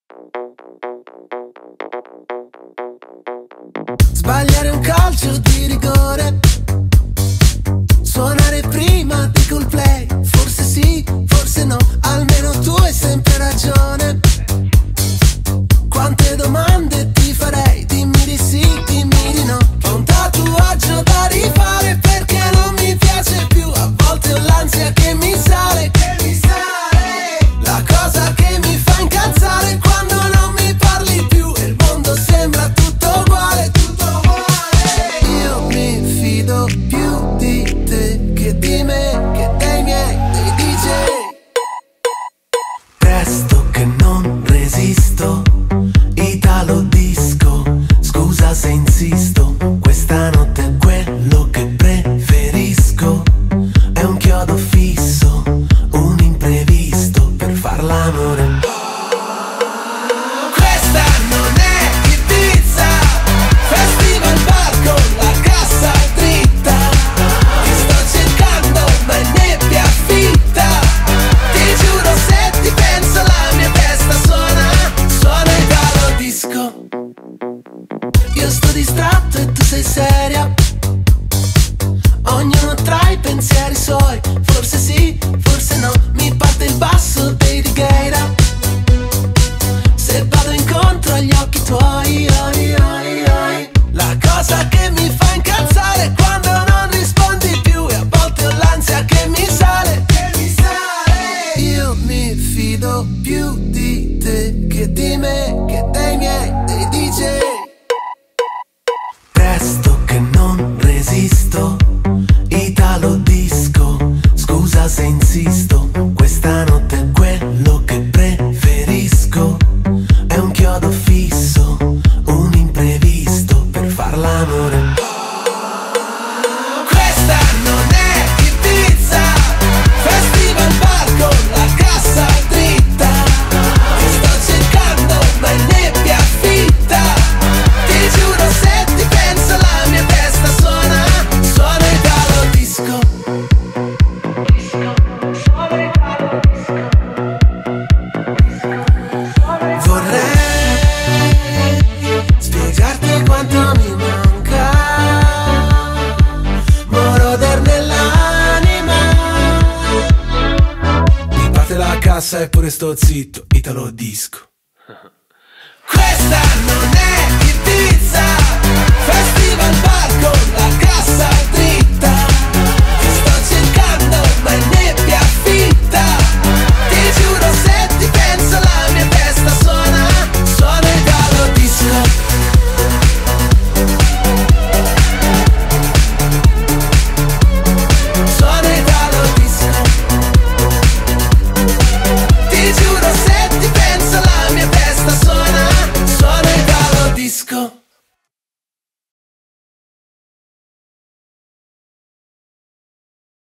Sbagliare un calcio di rigore, suonare prima di Coldplay. Forse sì, forse no, almeno tu hai sempre ragione. Quante domande ti farei, dimmi di sì, dimmi di no. Ho un tatuaggio da rifare perché non mi piace più. A volte ho l'ansia che mi sale, la cosa che mi fa incazzare quando non mi parli più e il mondo sembra tutto uguale, tutto uguale. Io mi fido più di te che di me, che dei miei, dei DJ. Presto che non resisto, Italo disco, scusa se insisto, questa notte è quello che preferisco. È un chiodo fisso, un imprevisto per far l'amore. Questa non è Ibiza, festival bar con la cassa dritta. Ti sto cercando ma è nebbia fitta. Ti giuro se ti penso la mia testa suona Italo disco. Io sto distratto e tu sei seria, ognuno tra i pensieri suoi. Forse sì, forse no, mi parte il basso dei Righeira. Se vado incontro agli occhi tuoi, la cosa che mi fa incazzare è quando non rispondi più e a volte ho l'ansia che mi sale. Io mi fido più di te che di me, che dei miei, dei DJ. Presto che non resisto, Italo disco, scusa se insisto, questa notte è quello che preferisco. È un chiodo fisso, un imprevisto per far l'amore. Questa non è Ibiza, festival bar con la cassa dritta. Ti sto cercando ma è nebbia fitta. Ti giuro se ti penso la mia testa suona Italo disco. Vorrei spiegarti quanto mi manca, moroder nell'anima. Mi parte la cassa e pure sto zitto, Italo disco. Questa non è Ibiza, festival bar con la cassa dritta. Ti sto cercando ma è nebbia fitta. Ti giuro se ti penso la mia testa suona Italo disco. Suona Italo disco. Ti giuro se ti penso la mia testa suona Italo disco.